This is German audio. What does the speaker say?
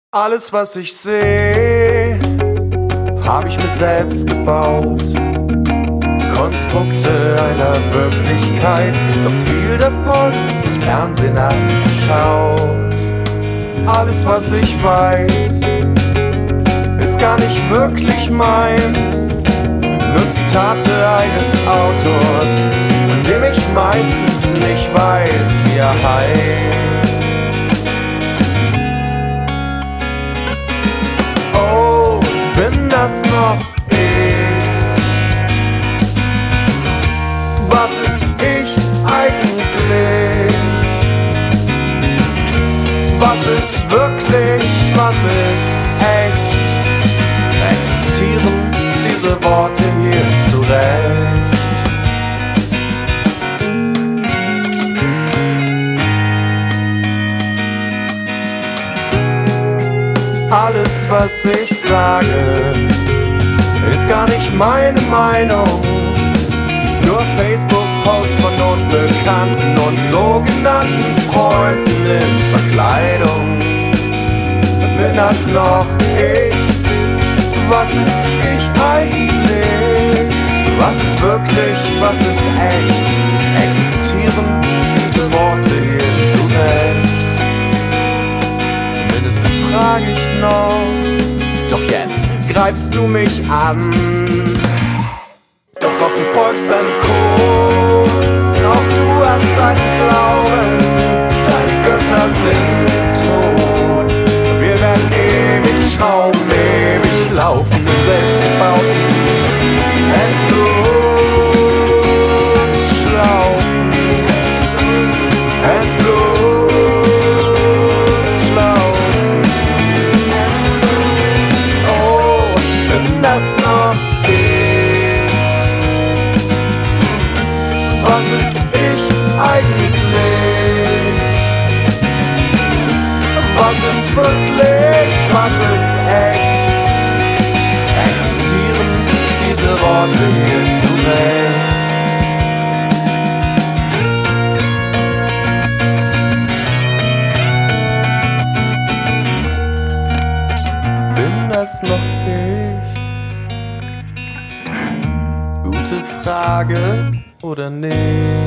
Alles, was ich seh, hab ich mir selbst gebaut. Konstrukte einer Wirklichkeit, doch viel davon im Fernsehen angeschaut. Alles, was ich weiß, ist gar nicht wirklich meins. Nur Zitate eines Autors, von dem ich meistens nicht weiß, wie er heißt. Oh, bin das noch ich? Was ist ich eigentlich? Was ist wirklich, was ist echt? Existieren diese Worte hier zurecht? Alles, was ich sage, ist gar nicht meine Meinung. Nur Facebook-Posts von Unbekannten und sogenannten Freunden in Verkleidung. Bin das noch ich? Was ist ich eigentlich? Was ist wirklich, was ist echt? Existieren diese Worte hier zurecht? Zumindest frag ich noch. Doch jetzt greifst du mich an. Doch auch du folgst deinem Code. Auch du hast deinen Glauben. Deine Götter sind tot. Wir werden ewig schrauben, ewig laufen im selbstgebauten endlos schlaufen. Endlos schlaufen. Oh, bin das noch ich? Was ist ich eigentlich? Was ist wirklich, was ist echt? Existieren diese Worte hier zurecht? Bin das noch ich? Gute Frage oder nicht?